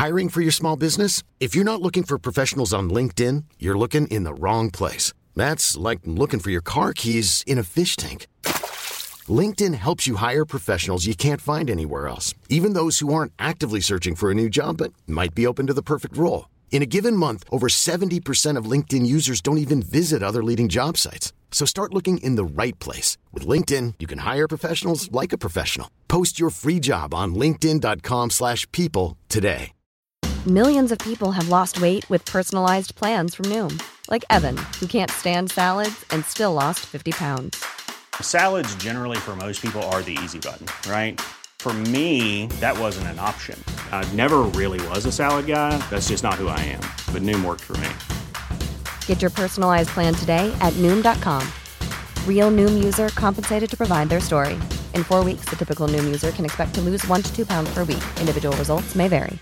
Hiring for your small business? If you're not looking for professionals on LinkedIn, you're looking in the wrong place. That's like looking for your car keys in a fish tank. LinkedIn helps you hire professionals you can't find anywhere else, even those who aren't actively searching for a new job but might be open to the perfect role. In a given month, over 70% of LinkedIn users don't even visit other leading job sites. So start looking in the right place. With LinkedIn, you can hire professionals like a professional. Post your free job on linkedin.com/people today. Millions of people have lost weight with personalized plans from Noom. Like Evan, who can't stand salads and still lost 50 pounds. Salads generally for most people are the easy button, right? For me, that wasn't an option. I never really was a salad guy. That's just not who I am. But Noom worked for me. Get your personalized plan today at Noom.com. Real Noom user compensated to provide their story. In 4 weeks, the typical Noom user can expect to lose 1 to 2 pounds per week. Individual results may vary.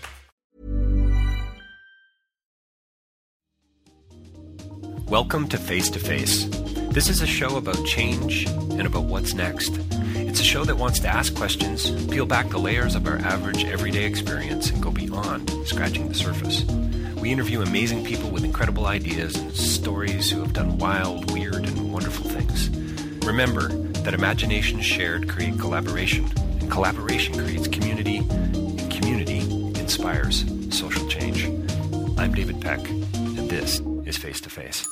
Welcome to Face to Face. This is a show about change and about what's next. It's a show that wants to ask questions, peel back the layers of our average everyday experience, and go beyond scratching the surface. We interview amazing people with incredible ideas and stories who have done wild, weird, and wonderful things. Remember that imagination shared creates collaboration, and collaboration creates community, and community inspires social change. I'm David Peck, and this is Face to Face.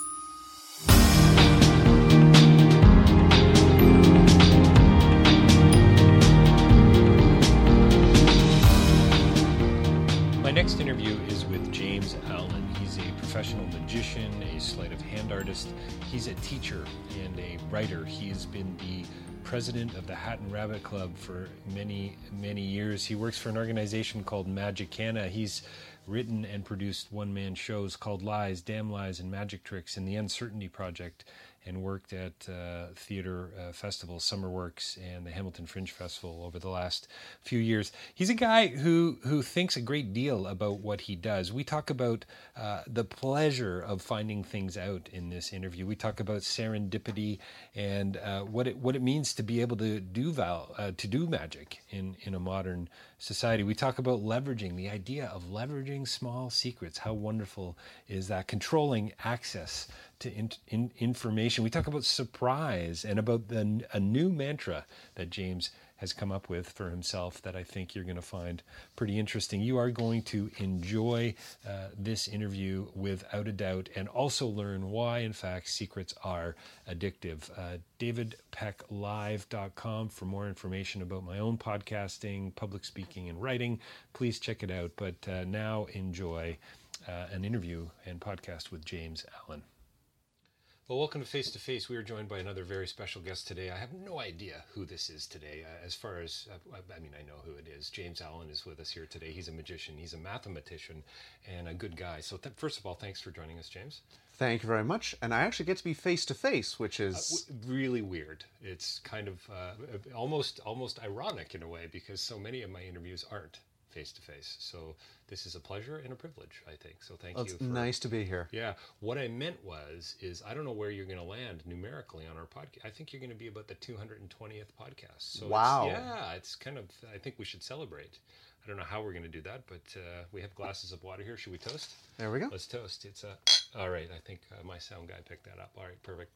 My next interview is with James Allen. He's a professional magician, a sleight of hand artist. He's a teacher and a writer. He has been the president of the Hat and Rabbit Club for many, many years. He works for an organization called Magicana. He's written and produced one-man shows called Lies, Damn Lies, and Magic Tricks and The Uncertainty Project, and worked at theater festivals, Summer Works, and the Hamilton Fringe Festival over the last few years. He's a guy who thinks a great deal about what he does. We talk about the pleasure of finding things out in this interview. We talk about serendipity and what it means to be able to do magic in a modern society. We talk about leveraging, the idea of leveraging small secrets. How wonderful is that? Controlling access to information. We talk about surprise and about a new mantra that James has come up with for himself that I think you're going to find pretty interesting. You are going to enjoy this interview without a doubt, and also learn why, in fact, secrets are addictive. DavidPeckLive.com for more information about my own podcasting, public speaking, and writing. Please check it out. But now enjoy an interview and podcast with James Allen. Well, welcome to Face to Face. We are joined by another very special guest today. I have no idea who this is today. As far as, I know who it is. James Allen is with us here today. He's a magician, he's a mathematician, and a good guy. So first of all, thanks for joining us, James. Thank you very much. And I actually get to be face to face, which is really weird. It's kind of almost ironic in a way, because so many of my interviews aren't face to face. So this is a pleasure and a privilege, I think. So thank you. It's nice to be here. Yeah. What I meant is I don't know where you're going to land numerically on our podcast. I think you're going to be about the 220th podcast. So wow. It's kind of, I think we should celebrate. I don't know how we're going to do that, but we have glasses of water here. Should we toast? There we go. Let's toast. All right. I think my sound guy picked that up. All right. Perfect.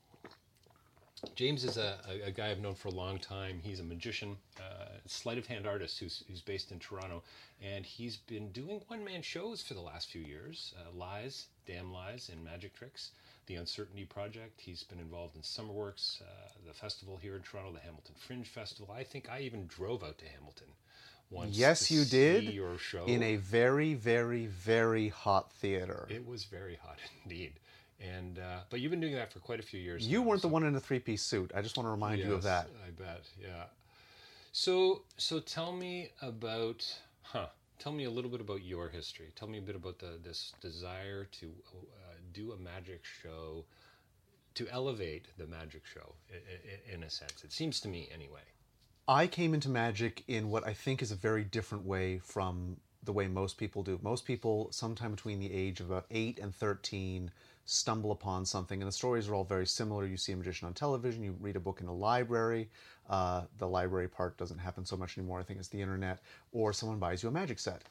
James is a guy I've known for a long time. He's a magician, sleight of hand artist who's based in Toronto, and he's been doing one-man shows for the last few years. Lies, Damn Lies, and Magic Tricks. The Uncertainty Project. He's been involved in Summer Works, the festival here in Toronto, the Hamilton Fringe Festival. I think I even drove out to Hamilton once. Yes, you did. See your show in a very, very, very hot theater. It was very hot indeed. And but you've been doing that for quite a few years. You weren't the one in a three-piece suit. I just want to remind you of that. I bet. Yeah. So tell me about. Tell me a little bit about your history. Tell me a bit about this desire to do a magic show, to elevate the magic show in a sense. It seems to me, anyway. I came into magic in what I think is a very different way from the way most people do. Most people, sometime between the age of about 8 and 13, stumble upon something, and the stories are all very similar. You see a magician on television, you read a book in a library. The library part doesn't happen so much anymore. I think it's the internet, or someone buys you a magic set.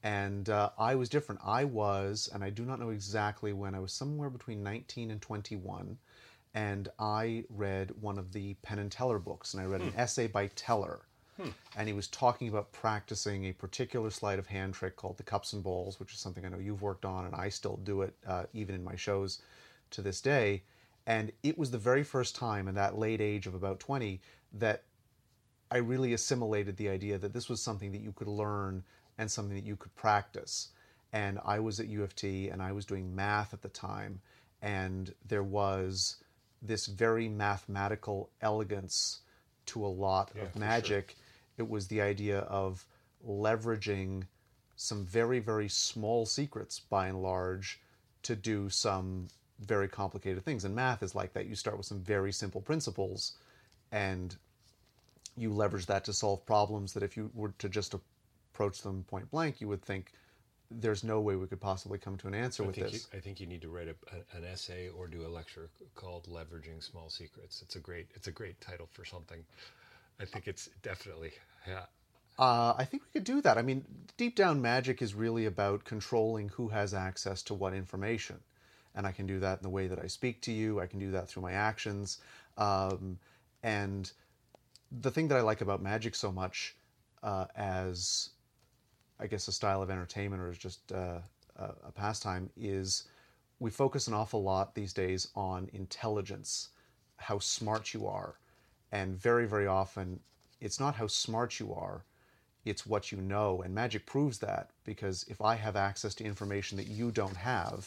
And I was different. I was, and I do not know exactly when, I was somewhere between 19 and 21, and I read one of the Penn and Teller books, and I read an essay by Teller. And he was talking about practicing a particular sleight of hand trick called the cups and bowls, which is something I know you've worked on, and I still do it even in my shows to this day. And it was the very first time in that late age of about 20 that I really assimilated the idea that this was something that you could learn and something that you could practice. And I was at U of T, and I was doing math at the time, and there was this very mathematical elegance to a lot of magic. Sure. It was the idea of leveraging some very, very small secrets, by and large, to do some very complicated things. And math is like that. You start with some very simple principles, and you leverage that to solve problems that if you were to just approach them point blank, you would think there's no way we could possibly come to an answer with this. I think you need to write an essay or do a lecture called "Leveraging Small Secrets." It's a great title for something. I think it's definitely, yeah. I think we could do that. I mean, deep down, magic is really about controlling who has access to what information. And I can do that in the way that I speak to you. I can do that through my actions. And the thing that I like about magic so much as, I guess, a style of entertainment or as just a pastime is we focus an awful lot these days on intelligence, how smart you are. And very, very often, it's not how smart you are, it's what you know. And magic proves that, because if I have access to information that you don't have,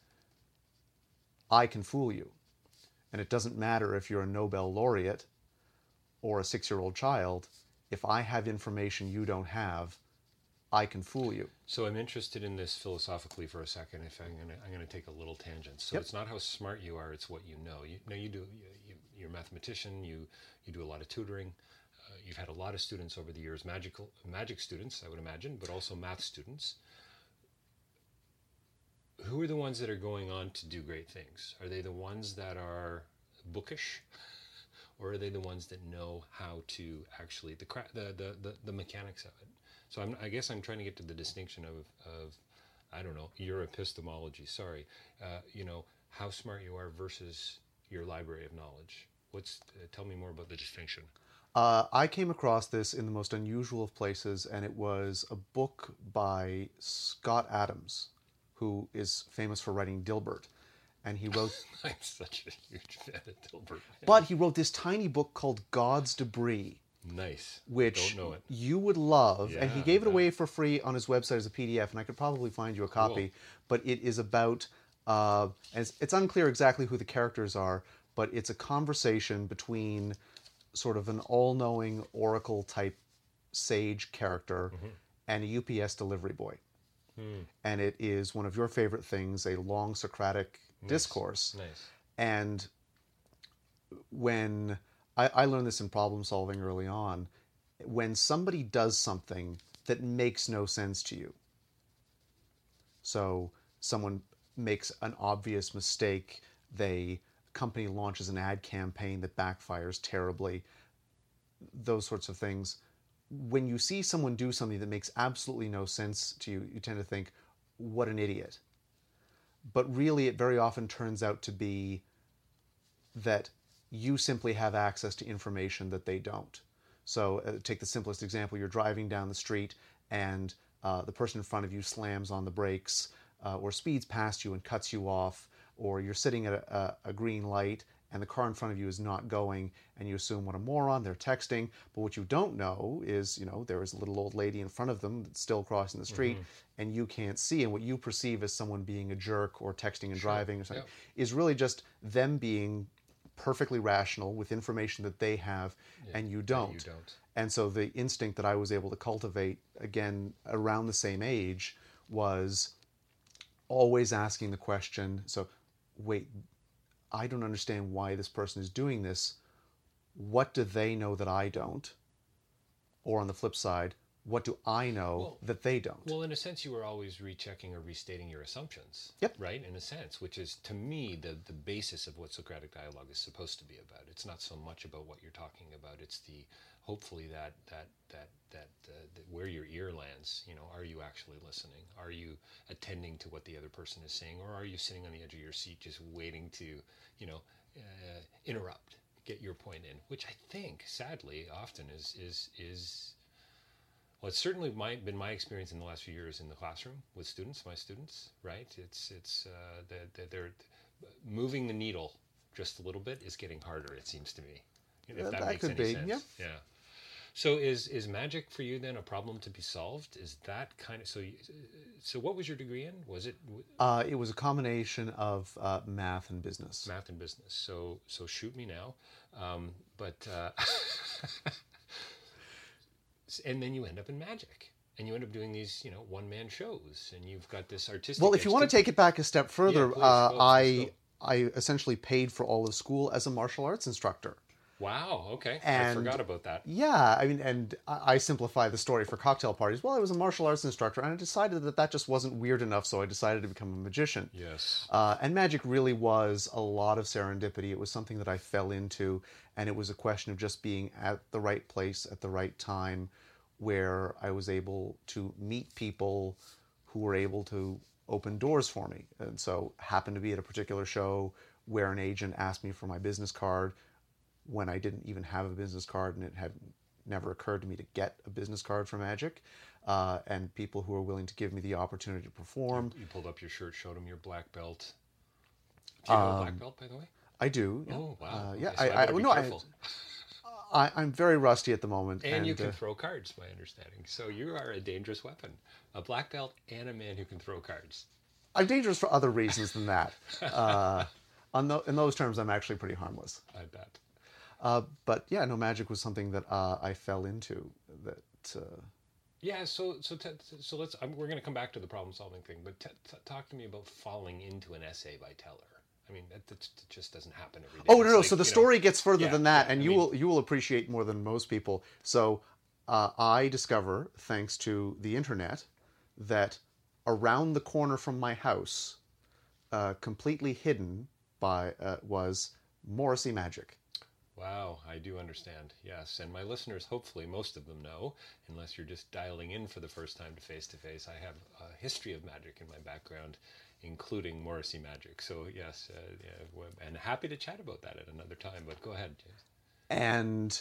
I can fool you. And it doesn't matter if you're a Nobel laureate or a 6-year-old child. If I have information you don't have, I can fool you. So I'm interested in this philosophically for a second. If I'm going to take a little tangent. So It's not how smart you are; it's what you know. You're a mathematician. You do a lot of tutoring. You've had a lot of students over the years, magic students, I would imagine, but also math students. Who are the ones that are going on to do great things? Are they the ones that are bookish, or are they the ones that know how to actually the mechanics of it? So I guess I'm trying to get to the distinction of I don't know, your epistemology. Sorry, how smart you are versus your library of knowledge. Tell me more about the distinction. I came across this in the most unusual of places, and it was a book by Scott Adams, who is famous for writing Dilbert. And he wrote... I'm such a huge fan of Dilbert. But he wrote this tiny book called God's Debris. Nice. Which Don't know it. You would love. And he gave it away for free on his website as a PDF, and I could probably find you a copy. Cool. But it is about... it's unclear exactly who the characters are, but it's a conversation between sort of an all-knowing oracle-type sage character and a UPS delivery boy. And it is one of your favorite things, a long Socratic discourse. Nice. And when I learned this in problem solving early on, when somebody does something that makes no sense to you, so someone makes an obvious mistake, a company launches an ad campaign that backfires terribly, those sorts of things. When you see someone do something that makes absolutely no sense to you, you tend to think, what an idiot. But really, it very often turns out to be that you simply have access to information that they don't. So take the simplest example. You're driving down the street and the person in front of you slams on the brakes or speeds past you and cuts you off, or you're sitting at a green light and the car in front of you is not going, and you assume, what a moron, they're texting. But what you don't know is, there is a little old lady in front of them that's still crossing the street, and you can't see. And what you perceive as someone being a jerk or texting and driving or something is really just them being perfectly rational with information that they have and you don't. And so the instinct that I was able to cultivate, again, around the same age, was always asking the question, so, wait, I don't understand why this person is doing this. What do they know that I don't? Or on the flip side, what do I know that they don't? Well, in a sense, you were always rechecking or restating your assumptions. Yep. Right? In a sense, which is, to me, the basis of what Socratic dialogue is supposed to be about. It's not so much about what you're talking about. It's the hopefully that where your ear lands, are you actually listening? Are you attending to what the other person is saying, or are you sitting on the edge of your seat just waiting to, interrupt, get your point in? Which I think, sadly, often is well, it's certainly been my experience in the last few years in the classroom with my students, right? It's they're moving the needle just a little bit is getting harder, it seems to me. If that makes any sense. Yeah. So is magic for you then a problem to be solved? Is that kind of so what was your degree in? Was it It was a combination of math and business. Math and business. So shoot me now. But and then you end up in magic. And you end up doing these, one-man shows, and you've got this artistic. Well, if you want to take it back a step further, please, I essentially paid for all of school as a martial arts instructor. Wow, okay. And I forgot about that. Yeah, I mean, and I simplify the story for cocktail parties. Well, I was a martial arts instructor, and I decided that just wasn't weird enough, so I decided to become a magician. Yes. And magic really was a lot of serendipity. It was something that I fell into, and it was a question of just being at the right place at the right time, where I was able to meet people who were able to open doors for me. And so happened to be at a particular show where an agent asked me for my business card when I didn't even have a business card, and it had never occurred to me to get a business card for magic. And people who were willing to give me the opportunity to perform. You pulled up your shirt, showed them your black belt. Do you have a black belt, by the way? I do. Yeah. Oh, wow. Yeah, Okay, so I better be careful. I'm very rusty at the moment. And you can throw cards, my understanding. So you are a dangerous weapon. A black belt and a man who can throw cards. I'm dangerous for other reasons than that. In those terms, I'm actually pretty harmless. I bet. But yeah, no, magic was something that I fell into. Yeah, so let's. We're going to come back to the problem-solving thing, but talk to me about falling into an essay by Teller. I mean, that just doesn't happen every day. Oh, no. So the story gets further than that, and you will appreciate more than most people. So I discover, thanks to the internet, that around the corner from my house, completely hidden was Morrissey Magic. Wow, I do understand. Yes, and my listeners, hopefully most of them know, unless you're just dialing in for the first time to Face, I have a history of magic in my background, including Morrissey Magic. So yes, and happy to chat about that at another time, but go ahead, James. And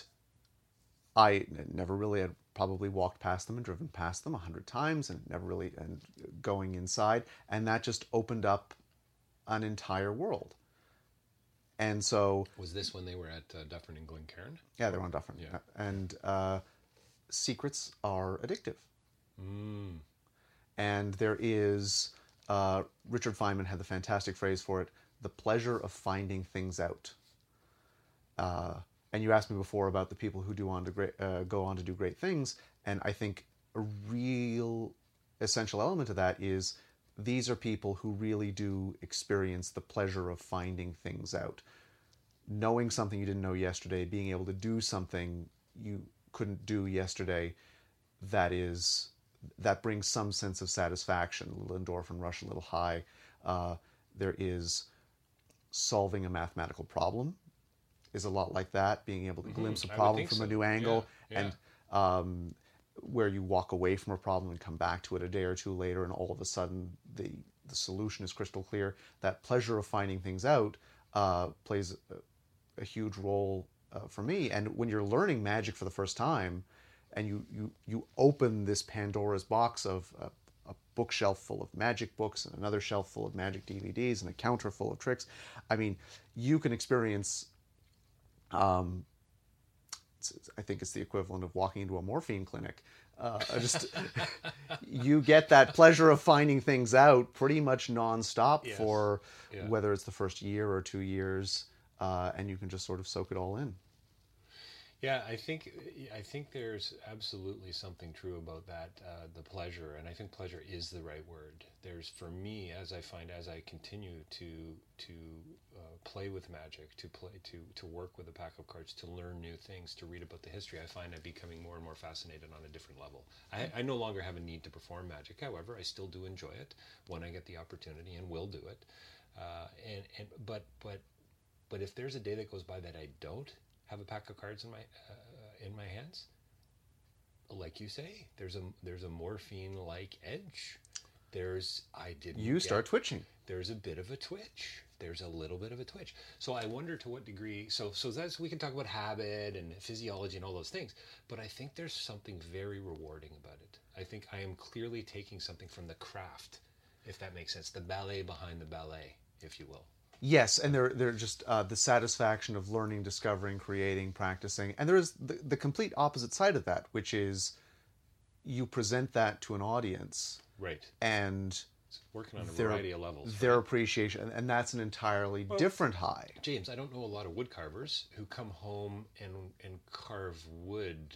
I never really had probably walked past them and driven past them 100 times and never really going inside, and that just opened up an entire world. And so... Was this when they were at Dufferin and Glencairn? Yeah, they were on Dufferin. Yeah. And secrets are addictive. Mm. And there is... Richard Feynman had the fantastic phrase for it, the pleasure of finding things out. And you asked me before about the people who go on to do great things, and I think a real essential element of that is these are people who really do experience the pleasure of finding things out. Knowing something you didn't know yesterday, being able to do something you couldn't do yesterday, that brings some sense of satisfaction, a little endorphin rush, a little high. There is solving a mathematical problem is a lot like that, being able to glimpse a problem from a new angle, and where you walk away from a problem and come back to it a day or two later, and all of a sudden the solution is crystal clear. That pleasure of finding things out plays a huge role for me. And when you're learning magic for the first time, and you open this Pandora's box of a bookshelf full of magic books and another shelf full of magic DVDs and a counter full of tricks, I mean, you can experience... I think it's the equivalent of walking into a morphine clinic. You get that pleasure of finding things out pretty much nonstop for whether it's the first year or 2 years, and you can just sort of soak it all in. Yeah, I think there's absolutely something true about that, the pleasure, and I think pleasure is the right word. There's, for me, as I continue to play with magic, to work with a pack of cards, to learn new things, to read about the history, I find I'm becoming more and more fascinated on a different level. I no longer have a need to perform magic. However, I still do enjoy it when I get the opportunity, and will do it. But if there's a day that goes by that I don't have a pack of cards in my hands, like you say, there's a morphine-like edge. Start twitching. There's a bit of a twitch. There's a little bit of a twitch. So I wonder to what degree. So that's, we can talk about habit and physiology and all those things, but I think there's something very rewarding about it. I think I am clearly taking something from the craft, if that makes sense, the ballet behind the ballet, if you will. Yes, and they're just the satisfaction of learning, discovering, creating, practicing. And there is the complete opposite side of that, which is you present that to an audience. Right. And working on a variety of levels. Their appreciation, and that's an entirely different high. James, I don't know a lot of wood carvers who come home and carve wood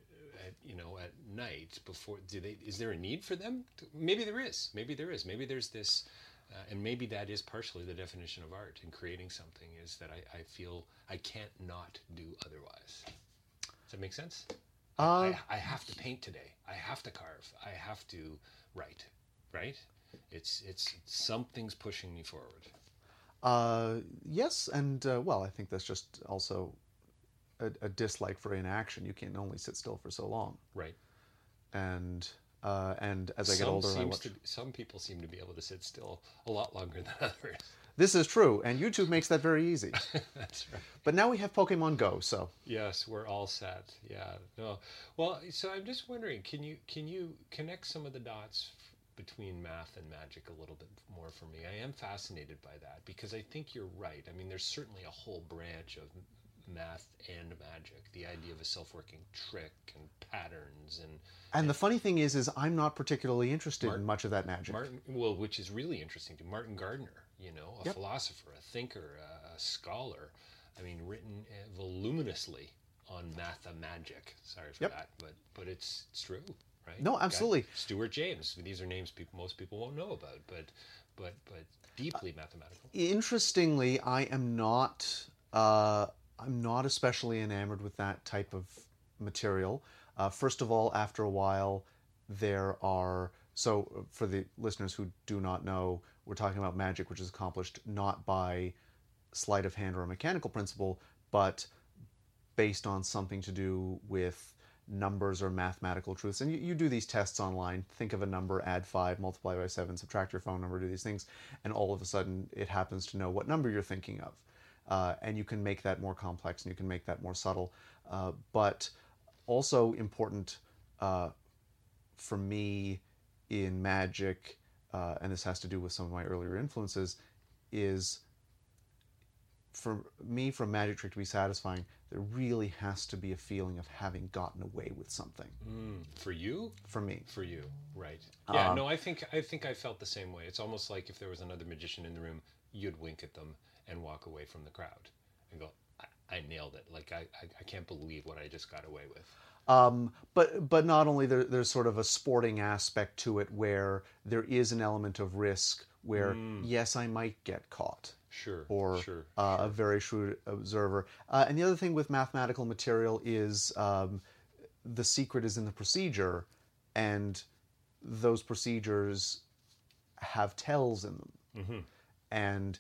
at night before. Is there a need for them? Maybe there is. Maybe there's this, and maybe that is partially the definition of art in creating something, is that I feel I can't not do otherwise. Does that make sense? I have to paint today. I have to carve. I have to write. Right? It's something's pushing me forward. Yes, and I think that's just also a dislike for inaction. You can only sit still for so long. Right. And as I get older, some people seem to be able to sit still a lot longer than others. This is true, and YouTube makes that very easy. That's right. But now we have Pokemon Go, so yes, we're all set. Yeah. No. Well, so I'm just wondering, can you connect some of the dots between math and magic a little bit more for me? I am fascinated by that because I think you're right. I mean, there's certainly a whole branch of math and magic. The idea of a self-working trick and patterns and the funny thing is I'm not particularly interested in much of that magic. Which is really interesting to Martin Gardner. A philosopher, a thinker, a scholar. I mean, written voluminously on mathemagic. Sorry for that, but it's true, right? No, absolutely. Stuart James. These are names most people won't know about, but deeply mathematical. Interestingly, I'm not especially enamored with that type of material. First of all, after a while, so for the listeners who do not know, we're talking about magic which is accomplished not by sleight of hand or a mechanical principle, but based on something to do with numbers or mathematical truths. And you do these tests online. Think of a number, add 5, multiply by 7, subtract your phone number, do these things, and all of a sudden it happens to know what number you're thinking of. And you can make that more complex and you can make that more subtle. But also important for me in magic, and this has to do with some of my earlier influences, is for me, for a magic trick to be satisfying, there really has to be a feeling of having gotten away with something. For you? For me. For you, right. Yeah, no, I think I felt the same way. It's almost like if there was another magician in the room, you'd wink at them and walk away from the crowd and go, I nailed it. Like, I can't believe what I just got away with. But not only there's sort of a sporting aspect to it where there is an element of risk where, yes, I might get caught. Sure. Or a very shrewd observer. And the other thing with mathematical material is the secret is in the procedure, and those procedures have tells in them. Mm-hmm. And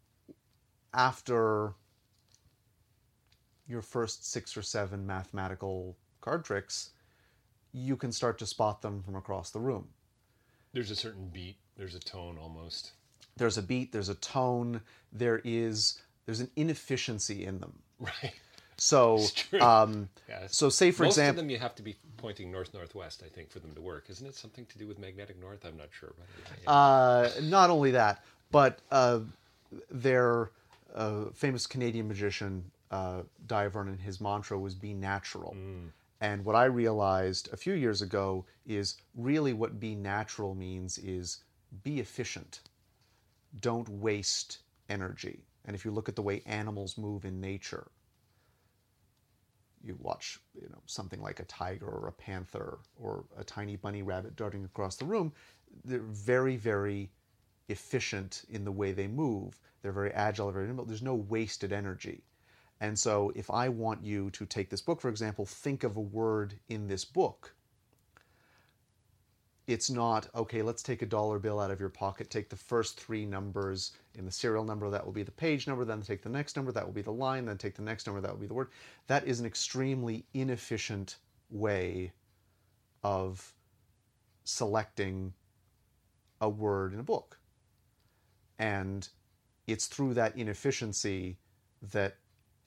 after your first 6 or 7 mathematical card tricks, you can start to spot them from across the room. There's a certain beat, there's a tone almost. There's a beat, there's a tone, there's an inefficiency in them. Right. So, so say for example, most of them you have to be pointing north-northwest, I think, for them to work. Isn't it something to do with magnetic north? I'm not sure. But not only that, but their famous Canadian magician, Dai Vernon, his mantra was "Be natural." And what I realized a few years ago is really what "be natural" means is be efficient. Don't waste energy. And if you look at the way animals move in nature, you watch, something like a tiger or a panther or a tiny bunny rabbit darting across the room, they're very, very efficient in the way they move. They're very agile, very nimble. There's no wasted energy. And so if I want you to take this book, for example, think of a word in this book. it's not, okay, let's take a dollar bill out of your pocket, take the first 3 numbers in the serial number, that will be the page number, then take the next number, that will be the line, then take the next number, that will be the word. That is an extremely inefficient way of selecting a word in a book. And it's through that inefficiency that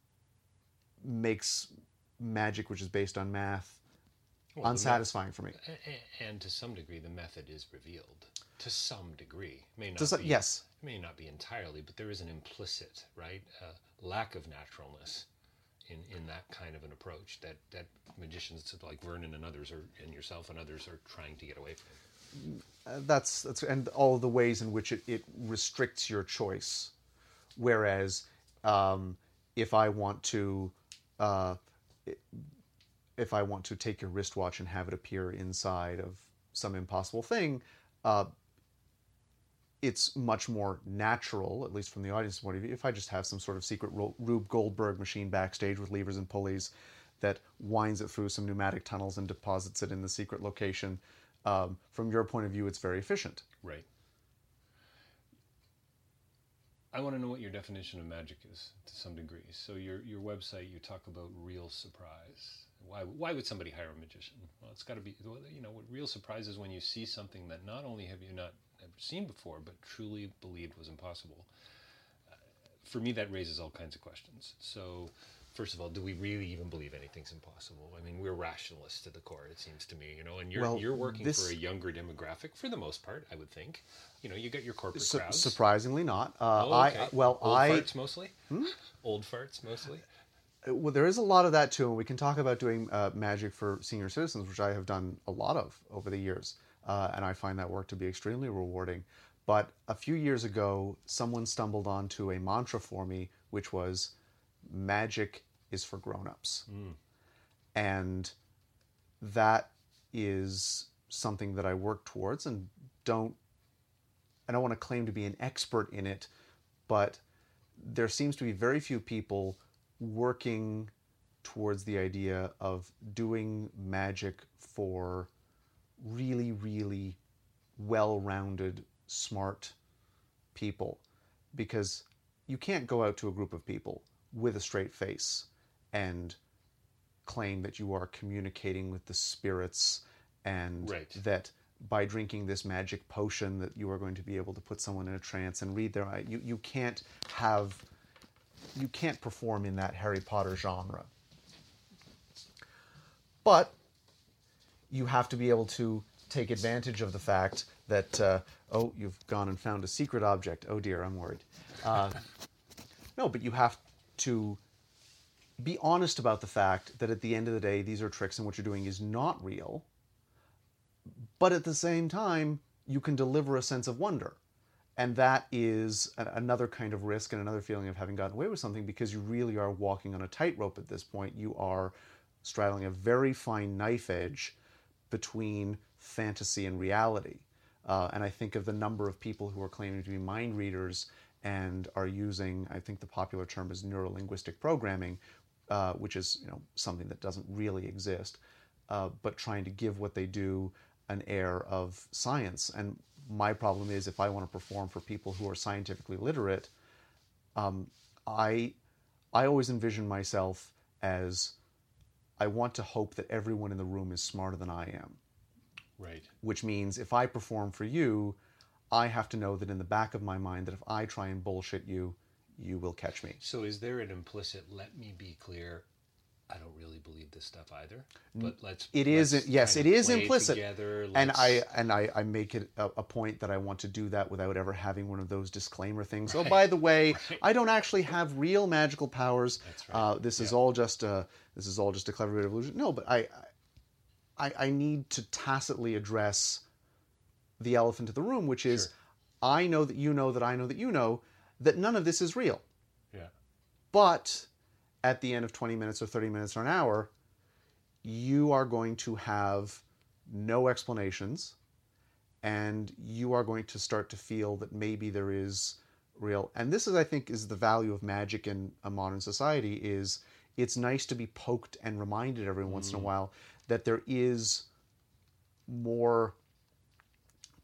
makes magic, which is based on math, unsatisfying for me. And to some degree, the method is revealed. To some degree. Yes. It may not be entirely, but there is an implicit, right, lack of naturalness in that kind of an approach that magicians like Vernon and others and yourself and others are trying to get away from. That's and all the ways in which it restricts your choice. Whereas if I want to take your wristwatch and have it appear inside of some impossible thing, it's much more natural, at least from the audience's point of view, if I just have some sort of secret Rube Goldberg machine backstage with levers and pulleys that winds it through some pneumatic tunnels and deposits it in the secret location. From your point of view, it's very efficient. Right. I want to know what your definition of magic is to some degree. So your website, you talk about real surprise. Why would somebody hire a magician? Well, it's got to be, what real surprise is when you see something that not only have you not ever seen before, but truly believed was impossible. For me, that raises all kinds of questions. So, first of all, do we really even believe anything's impossible? I mean, we're rationalists to the core, it seems to me, and you're working for a younger demographic for the most part, I would think. You get your corporate crowds. Surprisingly not. Okay. Old farts mostly? Old farts mostly? Well, there is a lot of that too, and we can talk about doing magic for senior citizens, which I have done a lot of over the years, and I find that work to be extremely rewarding. But a few years ago, someone stumbled onto a mantra for me, which was, magic is for grown-ups. And that is something that I work towards, and I don't want to claim to be an expert in it, but there seems to be very few people working towards the idea of doing magic for really, really well-rounded, smart people. Because you can't go out to a group of people with a straight face and claim that you are communicating with the spirits and that by drinking this magic potion that you are going to be able to put someone in a trance and read their eye. You can't perform in that Harry Potter genre. But you have to be able to take advantage of the fact that, you've gone and found a secret object. Oh dear, I'm worried. No, but you have to be honest about the fact that at the end of the day, these are tricks and what you're doing is not real. But at the same time, you can deliver a sense of wonder. And that is another kind of risk and another feeling of having gotten away with something, because you really are walking on a tightrope at this point. You are straddling a very fine knife edge between fantasy and reality. And I think of the number of people who are claiming to be mind readers and are using, I think the popular term is neurolinguistic programming, which is something that doesn't really exist, but trying to give what they do an air of science. And my problem is, if I want to perform for people who are scientifically literate, I always envision myself as, I want to hope that everyone in the room is smarter than I am. Right. Which means if I perform for you, I have to know that in the back of my mind that if I try and bullshit you, you will catch me. So is there an implicit, let me be clear, I don't really believe this stuff either, but it is implicit. Together, and I make it a point that I want to do that without ever having one of those disclaimer things. Right. Oh, by the way, I don't actually have real magical powers. That's right. This is all just a clever bit of illusion. No, but I need to tacitly address the elephant in the room, which is, I know that you know that I know that you know that none of this is real. Yeah. But at the end of 20 minutes or 30 minutes or an hour, you are going to have no explanations, and you are going to start to feel that maybe there is real. And this is, I think, is the value of magic in a modern society, is it's nice to be poked and reminded every once in a while that there is more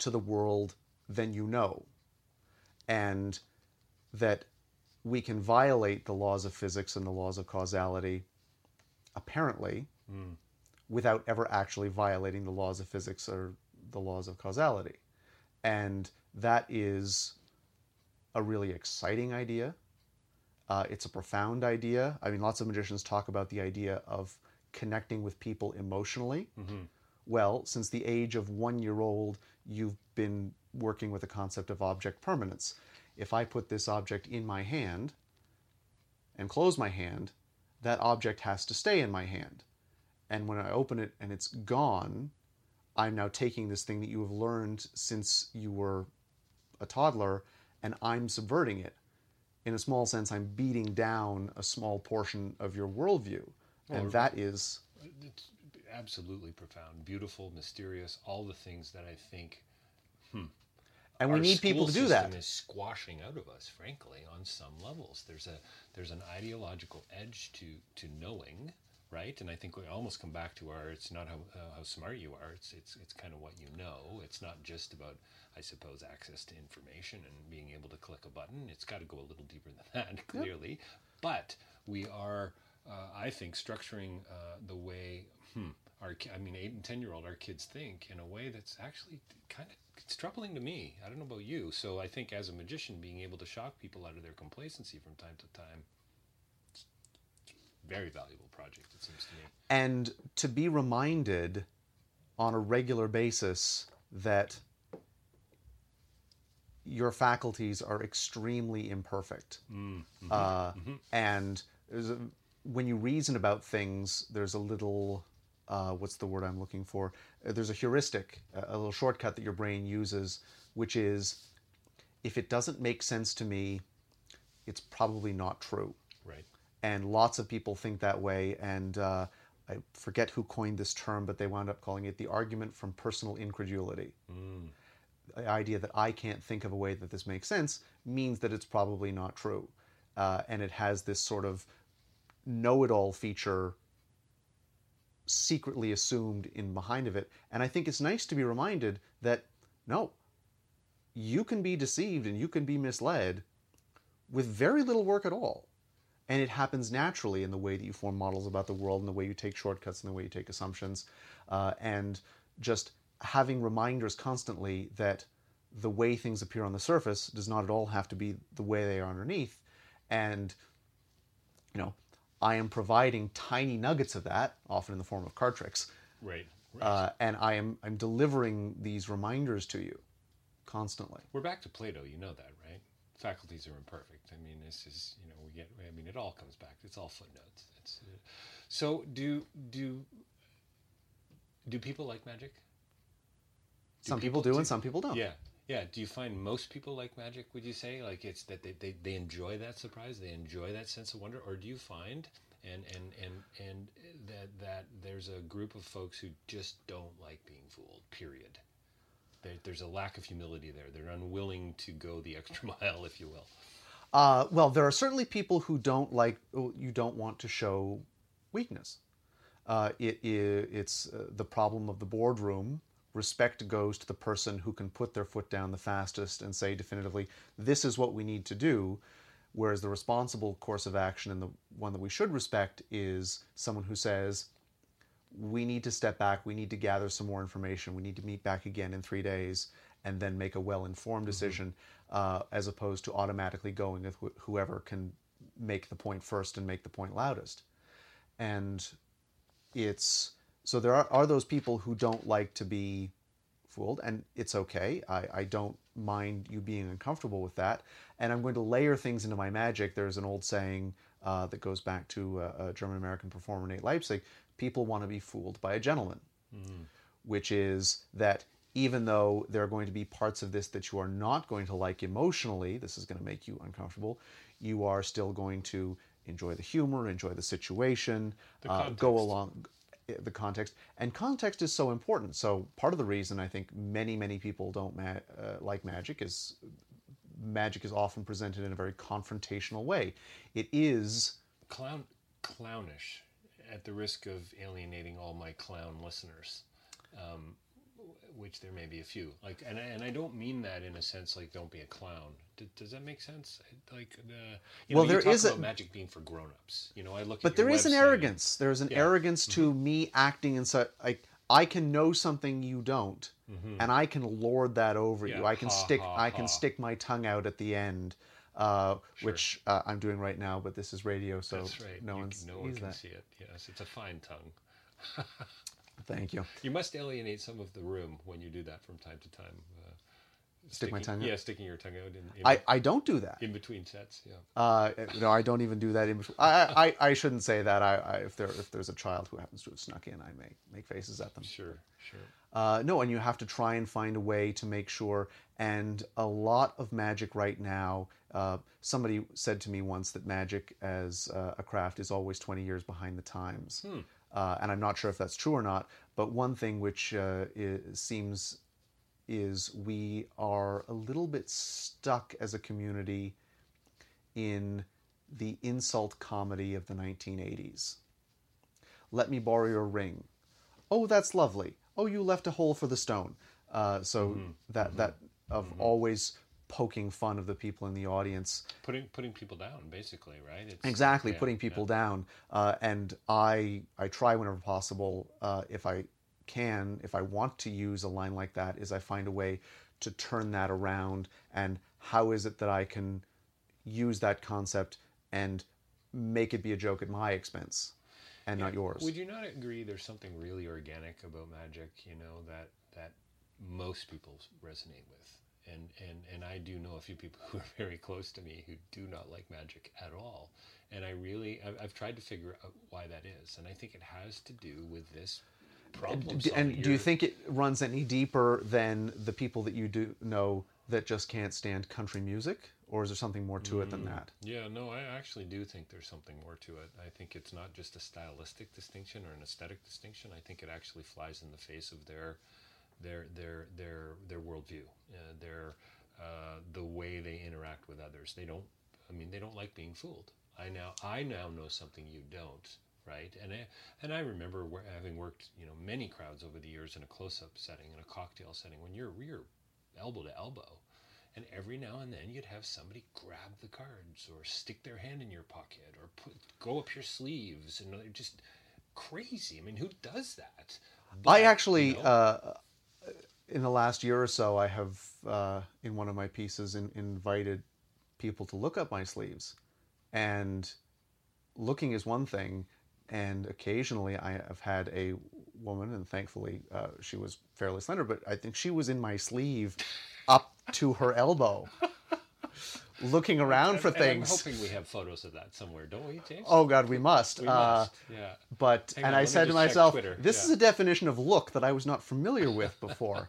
to the world than you know, and that we can violate the laws of physics and the laws of causality, apparently, without ever actually violating the laws of physics or the laws of causality. And that is a really exciting idea. It's a profound idea. I mean, lots of magicians talk about the idea of connecting with people emotionally. Well, since the age of 1-year-old, you've been working with the concept of object permanence. If I put this object in my hand and close my hand, that object has to stay in my hand. And when I open it and it's gone, I'm now taking this thing that you have learned since you were a toddler, and I'm subverting it. In a small sense, I'm beating down a small portion of your worldview. And that is... It's absolutely profound, beautiful, mysterious, all the things that I think... And we need people to do that. Our school system is squashing out of us, frankly, on some levels. There's an ideological edge to knowing, right? And I think we almost come back to it's not how smart you are. It's kind of what you know. It's not just about, I suppose, access to information and being able to click a button. It's got to go a little deeper than that, clearly. Yep. But we are, I think, structuring the way 8 and 10-year-old our kids think in a way that's actually kind of, it's troubling to me. I don't know about you. So I think as a magician, being able to shock people out of their complacency from time to time, it's a very valuable project, it seems to me. And to be reminded on a regular basis that your faculties are extremely imperfect. And when you reason about things, there's a little... what's the word I'm looking for? There's a heuristic, a little shortcut that your brain uses, which is, if it doesn't make sense to me, it's probably not true. Right. And lots of people think that way, and I forget who coined this term, but they wound up calling it the argument from personal incredulity. The idea that I can't think of a way that this makes sense means that it's probably not true. And it has this sort of know-it-all feature secretly assumed in behind of it. And I think it's nice to be reminded that, no, you can be deceived and you can be misled with very little work at all. And it happens naturally in the way that you form models about the world and the way you take shortcuts and the way you take assumptions. And just having reminders constantly that the way things appear on the surface does not at all have to be the way they are underneath. And, I am providing tiny nuggets of that, often in the form of card tricks. Right. And I'm delivering these reminders to you constantly. We're back to Plato, you know that, right? Faculties are imperfect. I mean, this is, it all comes back. It's all footnotes. So do people like magic? Some people do and some people don't. Yeah. Yeah. Do you find most people like magic, would you say? Like it's that they enjoy that surprise, they enjoy that sense of wonder? Or do you find and that there's a group of folks who just don't like being fooled, period? There's a lack of humility there. They're unwilling to go the extra mile, if you will. Well, there are certainly people who don't want to show weakness. It's the problem of the boardroom. Respect goes to the person who can put their foot down the fastest and say definitively, this is what we need to do. Whereas the responsible course of action and the one that we should respect is someone who says, we need to step back, we need to gather some more information, we need to meet back again in 3 days and then make a well-informed decision, as opposed to automatically going with whoever can make the point first and make the point loudest. And so there are those people who don't like to be fooled, and it's okay. I don't mind you being uncomfortable with that. And I'm going to layer things into my magic. There's an old saying that goes back to a German-American performer, Nate Leipzig: people want to be fooled by a gentleman, which is that even though there are going to be parts of this that you are not going to like emotionally, this is going to make you uncomfortable, you are still going to enjoy the humor, enjoy the situation, go along... the context. And context is so important. So part of the reason I think many people don't like magic is often presented in a very confrontational way. It is... Clownish, at the risk of alienating all my clown listeners. which there may be a few. Like, and I don't mean that in a sense like don't be a clown. Does that make sense? Like Well, you there talk is about magic being for grown-ups. I look. But at your there is an website. arrogance. There's an arrogance to me acting in such like I can know something you don't, and I can lord that over you. I can stick my tongue out at the end, which I'm doing right now. But this is radio, so That's right. no one can that. see it. Yes, it's a fine tongue. Thank you. You must alienate some of the room when you do that from time to time. Stick my tongue out? Yeah, sticking your tongue out. I don't do that. In between sets, yeah. No, I don't even do that in between. I shouldn't say that. If there's a child who happens to have snuck in, I may make faces at them. Sure. No, and you have to try and find a way to make sure. And a lot of magic right now, somebody said to me once that magic as a craft is always 20 years behind the times. And I'm not sure if that's true or not, but one thing which seems is we are a little bit stuck as a community in the insult comedy of the 1980s. Let me borrow your ring. Oh, that's lovely. Oh, you left a hole for the stone. That always poking fun of the people in the audience. Putting people down, basically, right? Exactly, putting people down. And I try whenever possible, if I want to use a line like that, is I find a way to turn that around, and how is it that I can use that concept and make it be a joke at my expense and not yours. Would you not agree there's something really organic about magic, that most people resonate with? And I do know a few people who are very close to me who do not like magic at all. And I've tried to figure out why that is. And I think it has to do with this problem. And do you think it runs any deeper than the people that you do know that just can't stand country music? Or is there something more to it than that? Yeah, no, I actually do think there's something more to it. I think it's not just a stylistic distinction or an aesthetic distinction. I think it actually flies in the face of their worldview, the way they interact with others. They don't like being fooled. I now know something you don't, right? And I remember having worked, many crowds over the years in a close-up setting, in a cocktail setting, when you're elbow to elbow. And every now and then you'd have somebody grab the cards or stick their hand in your pocket or go up your sleeves, and they're just crazy. I mean, who does that? But, I actually, in the last year or so, I have, in one of my pieces, invited people to look up my sleeves. And looking is one thing, and occasionally I have had a woman, and thankfully she was fairly slender, but I think she was in my sleeve up to her elbow, looking around for things. I'm hoping we have photos of that somewhere, don't we, James? Oh God, we must. We must, yeah. I said to myself, this is a definition of look that I was not familiar with before.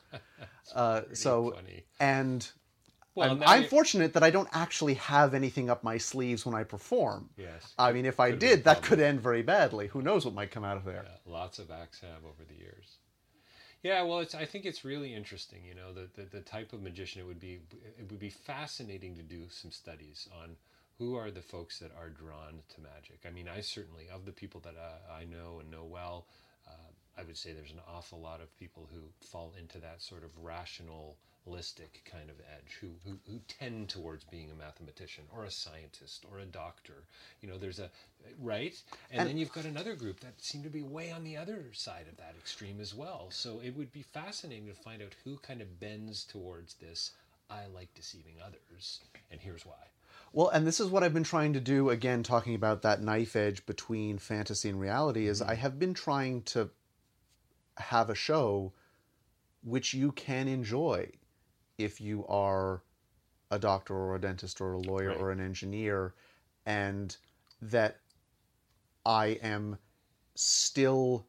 Funny. And well, I'm fortunate that I don't actually have anything up my sleeves when I perform. Yes. I mean, if I did, that could end very badly. Who knows what might come out of there? Yeah, lots of acts have over the years. Yeah, well, I think it's really interesting, the type of magician it would be fascinating to do some studies on who are the folks that are drawn to magic. I mean, I certainly, of the people that I know and know well, I would say there's an awful lot of people who fall into that sort of rationalistic kind of edge, who tend towards being a mathematician or a scientist or a doctor. There's right? And then you've got another group that seem to be way on the other side of that extreme as well. So it would be fascinating to find out who kind of bends towards this, I like deceiving others, and here's why. Well, and this is what I've been trying to do, again, talking about that knife edge between fantasy and reality, is I have been trying to have a show which you can enjoy if you are a doctor or a dentist or a lawyer or an engineer, and that I am still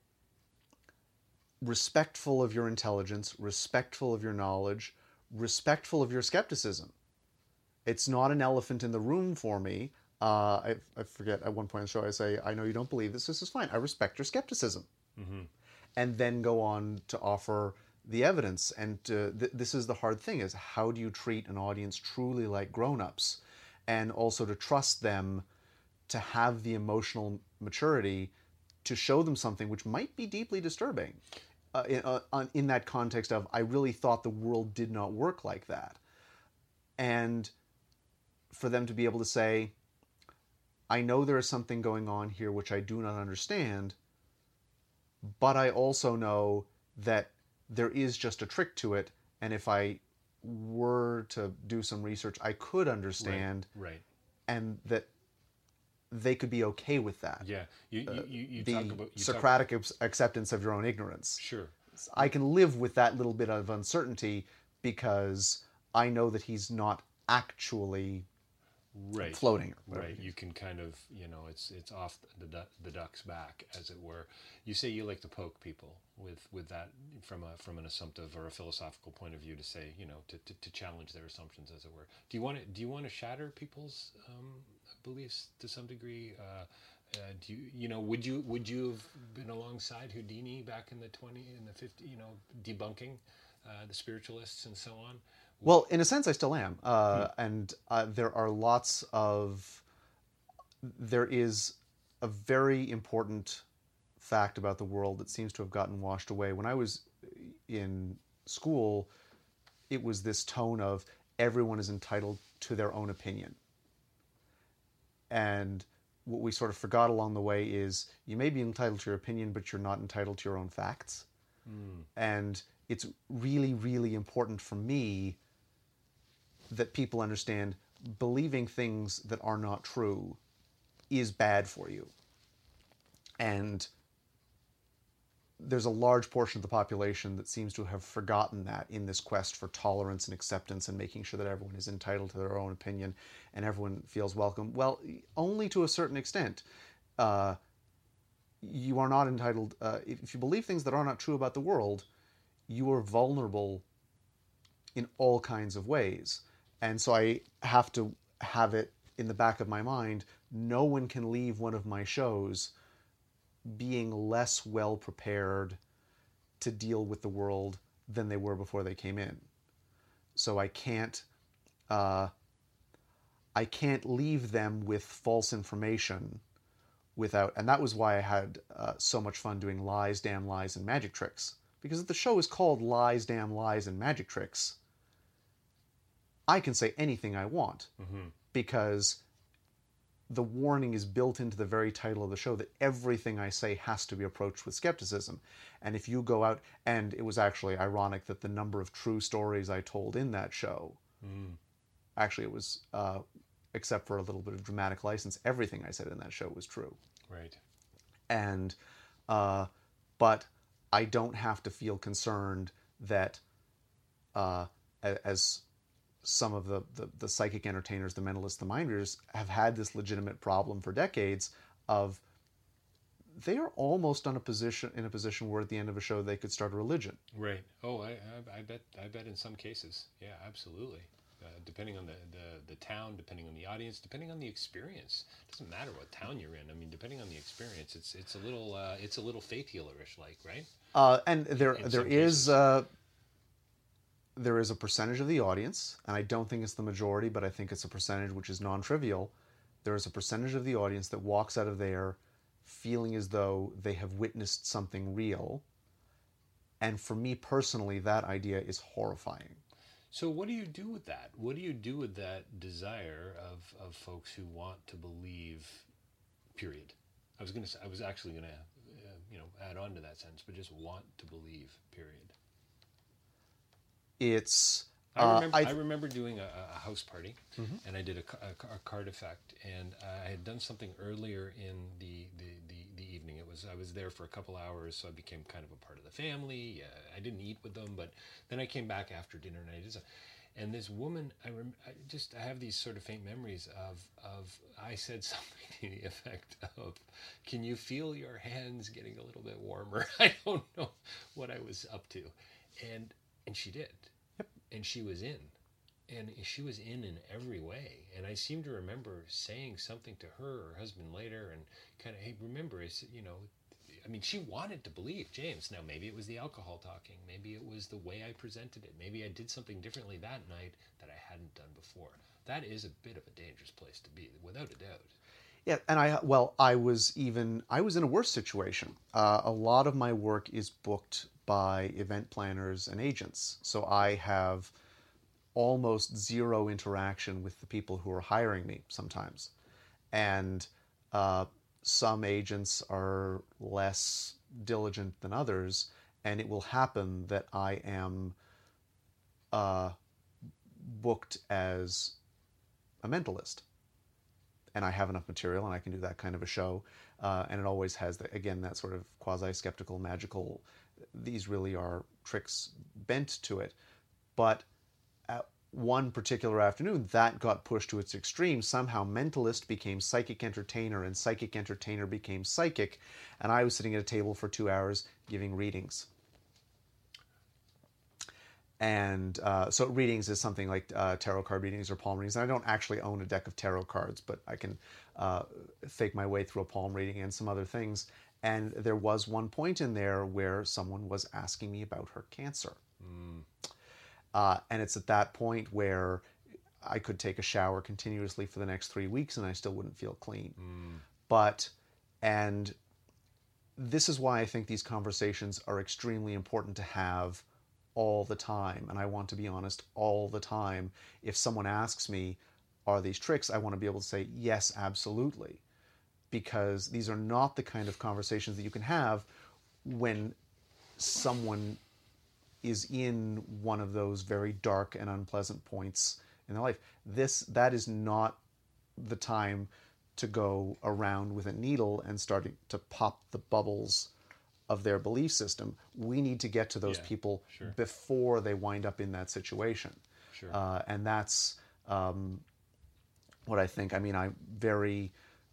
respectful of your intelligence, respectful of your knowledge, respectful of your skepticism. It's not an elephant in the room for me. I forget, at one point in the show I say, I know you don't believe this is fine. I respect your skepticism. Mm-hmm. And then go on to offer the evidence. And this is the hard thing, is how do you treat an audience truly like grown-ups? And also to trust them to have the emotional maturity to show them something which might be deeply disturbing. in that context of I really thought the world did not work like that. And for them to be able to say, I know there is something going on here which I do not understand, but I also know that there is just a trick to it, and if I were to do some research, I could understand, right. And that they could be okay with that. Yeah, you the talk about Socratic acceptance of your own ignorance. Sure. I can live with that little bit of uncertainty because I know that he's not actually right. floating. Right. You can kind of, it's off the duck's back, as it were. You say you like to poke people with that from an assumptive or a philosophical point of view, to say, to challenge their assumptions, as it were. Do you want to shatter people's beliefs to some degree? Would you have been alongside Houdini back in the 50, debunking the spiritualists and so on? Well, in a sense, I still am, and there is a very important fact about the world that seems to have gotten washed away. When I was in school, it was this tone of everyone is entitled to their own opinion. And what we sort of forgot along the way is you may be entitled to your opinion, but you're not entitled to your own facts. And it's really, really important for me that people understand believing things that are not true is bad for you. And there's a large portion of the population that seems to have forgotten that in this quest for tolerance and acceptance and making sure that everyone is entitled to their own opinion and everyone feels welcome. Well, only to a certain extent. You are not entitled, if you believe things that are not true about the world, you are vulnerable in all kinds of ways. And so I have to have it in the back of my mind, no one can leave one of my shows being less well prepared to deal with the world than they were before they came in. So I can't leave them with false information without, and that was why I had so much fun doing Lies, Damn Lies, and Magic Tricks. Because if the show is called Lies, Damn Lies, and Magic Tricks, I can say anything I want. Because the warning is built into the very title of the show that everything I say has to be approached with skepticism. And if you go out, and it was actually ironic that the number of true stories I told in that show, actually it was, except for a little bit of dramatic license, everything I said in that show was true. Right. And, but I don't have to feel concerned that, as some of the psychic entertainers, the mentalists, the mind readers, have had this legitimate problem for decades of they are almost in a position where at the end of a show they could start a religion. Right. Oh, I bet in some cases. Yeah, absolutely. Depending on the town, depending on the audience, depending on the experience. It doesn't matter what town you're in. I mean, depending on the experience, it's a little faith healer-ish, like, right? And there is a percentage of the audience, and I don't think it's the majority, but I think it's a percentage which is non-trivial. There is a percentage of the audience that walks out of there feeling as though they have witnessed something real. And for me personally, that idea is horrifying. So what do you do with that? What do you do with that desire of folks who want to believe, period? I was actually going to add on to that sentence, but just want to believe, period. It's I remember doing a house party, and I did a card effect, and I had done something earlier in the evening. I was there for a couple hours, so I became kind of a part of the family. I didn't eat with them, but then I came back after dinner, and I did something. And this woman, I have these sort of faint memories of I said something to the effect of, "Can you feel your hands getting a little bit warmer?" I don't know what I was up to, and she did. Yep. And she was in. And she was in every way. And I seem to remember saying something to her or husband later and kind of, hey, remember, she wanted to believe James. Now, maybe it was the alcohol talking. Maybe it was the way I presented it. Maybe I did something differently that night that I hadn't done before. That is a bit of a dangerous place to be, without a doubt. Yeah, and I was in a worse situation. A lot of my work is booked by event planners and agents, so I have almost zero interaction with the people who are hiring me sometimes, and some agents are less diligent than others, and it will happen that I am booked as a mentalist, and I have enough material and I can do that kind of a show, and it always has that sort of quasi-skeptical, magical, these really are tricks bent to it. But at one particular afternoon, that got pushed to its extreme. Somehow mentalist became psychic entertainer, and psychic entertainer became psychic, and I was sitting at a table for 2 hours giving readings. And so readings is something like tarot card readings or palm readings. And I don't actually own a deck of tarot cards, but I can fake my way through a palm reading and some other things. And there was one point in there where someone was asking me about her cancer. And it's at that point where I could take a shower continuously for the next 3 weeks and I still wouldn't feel clean. And this is why I think these conversations are extremely important to have all the time. And I want to be honest all the time. If someone asks me, are these tricks? I want to be able to say, yes, absolutely. Because these are not the kind of conversations that you can have when someone is in one of those very dark and unpleasant points in their life. That is not the time to go around with a needle and start to pop the bubbles of their belief system. We need to get to those people before they wind up in that situation. And that's what I think. I mean, I'm very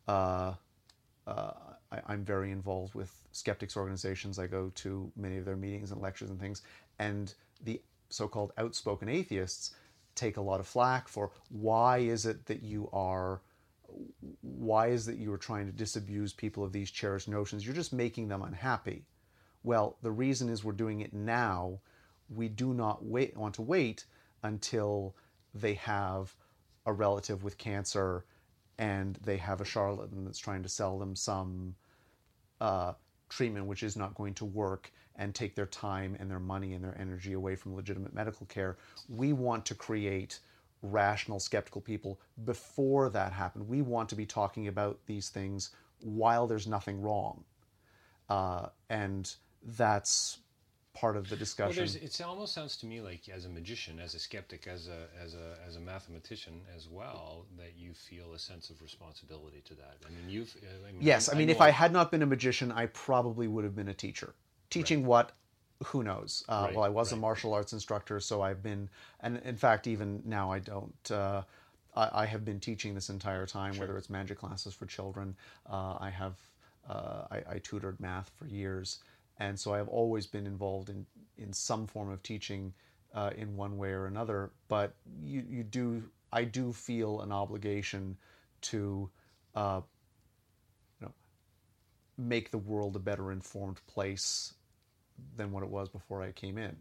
involved with skeptics organizations. I go to many of their meetings and lectures and things, and the so-called outspoken atheists take a lot of flack for why is it that you are trying to disabuse people of these cherished notions? You're just making them unhappy. Well, the reason is we're doing it now. We do not want to wait until they have a relative with cancer and they have a charlatan that's trying to sell them some treatment which is not going to work and take their time and their money and their energy away from legitimate medical care. We want to create rational, skeptical people before that happens. We want to be talking about these things while there's nothing wrong. And that's part of the discussion. Well, it almost sounds to me like, as a magician, as a skeptic, as a mathematician as well, that you feel a sense of responsibility to that. I mean, yes. I mean, if I had not been a magician, I probably would have been a teacher. Teaching what? Who knows? Well, I was a martial arts instructor, so I've been, and in fact, even now I don't. I have been teaching this entire time, whether it's magic classes for children. I tutored math for years. And so I have always been involved in some form of teaching in one way or another. But I do feel an obligation to make the world a better informed place than what it was before I came in.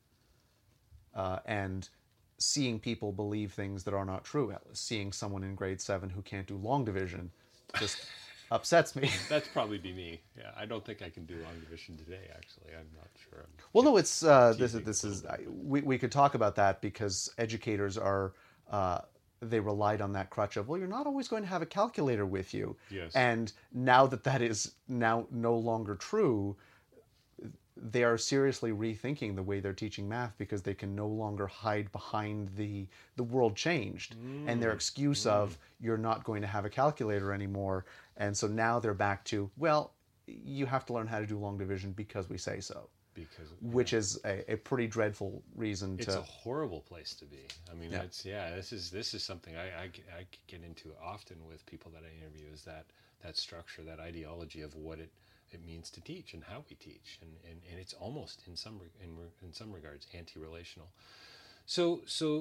And seeing people believe things that are not true, seeing someone in grade 7 who can't do long division just upsets me. That's probably be me. Yeah, I don't think I can do long division today. Actually, I'm not sure. Well, no, it's we could talk about that because educators are they relied on that crutch of, well, you're not always going to have a calculator with you. Yes. And now that is now no longer true, they are seriously rethinking the way they're teaching math because they can no longer hide behind the world changed and their excuse of you're not going to have a calculator anymore. And so now they're back to, well, you have to learn how to do long division because we say so. Which is a pretty dreadful reason to... It's a horrible place to be. I mean, this is something I get into often with people that I interview, is that structure, that ideology of what it means to teach and how we teach, and it's almost in some regards anti-relational. So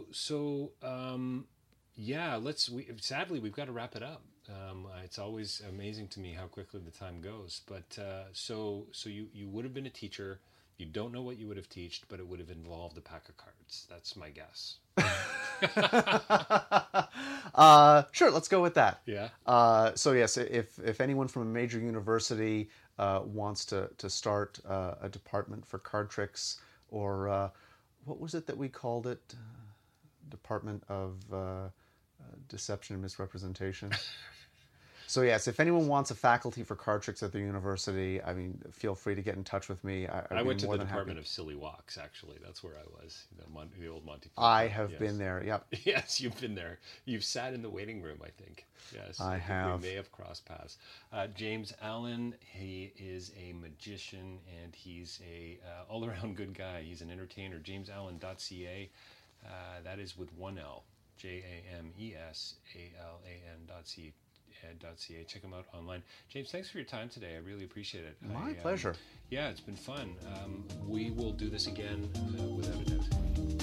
sadly we've got to wrap it up. It's always amazing to me how quickly the time goes. But so you would have been a teacher. You don't know what you would have taught, but it would have involved a pack of cards. That's my guess. Sure, let's go with that. Yeah. So yes, if anyone from a major university wants to start a department for card tricks, or what was it that we called it? Department of Deception and Misrepresentation. So yes, if anyone wants a faculty for card tricks at the university, I mean, feel free to get in touch with me. I went to the Department of Silly Walks, actually. That's where I was, the old Monty Python. I have been there, yep. Yes, you've been there. You've sat in the waiting room, I think. Yes, I have. We may have crossed paths. James Allen, he is a magician, and he's a all-around good guy. He's an entertainer. JamesAllen.ca. That is with one L. JamesAllan.ca. Check them out online. James, thanks for your time today. I really appreciate it. My pleasure. Yeah, it's been fun. We will do this again without a doubt.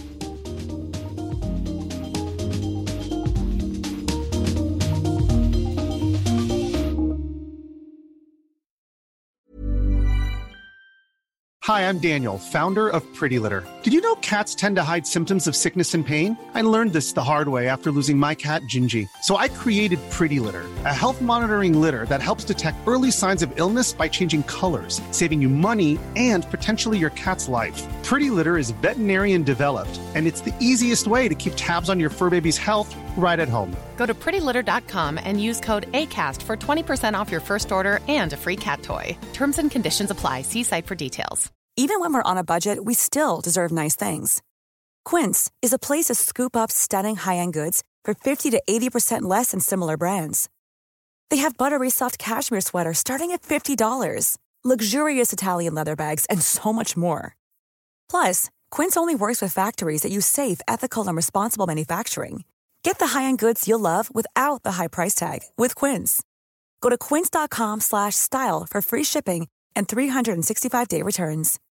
Hi, I'm Daniel, founder of Pretty Litter. Did you know cats tend to hide symptoms of sickness and pain? I learned this the hard way after losing my cat, Gingy. So I created Pretty Litter, a health monitoring litter that helps detect early signs of illness by changing colors, saving you money and potentially your cat's life. Pretty Litter is veterinarian developed, and it's the easiest way to keep tabs on your fur baby's health right at home. Go to prettylitter.com and use code ACAST for 20% off your first order and a free cat toy. Terms and conditions apply. See site for details. Even when we're on a budget, we still deserve nice things. Quince is a place to scoop up stunning high-end goods for 50 to 80% less than similar brands. They have buttery soft cashmere sweaters starting at $50, luxurious Italian leather bags, and so much more. Plus, Quince only works with factories that use safe, ethical, and responsible manufacturing. Get the high-end goods you'll love without the high price tag with Quince. Go to quince.com/style for free shipping and 365-day returns.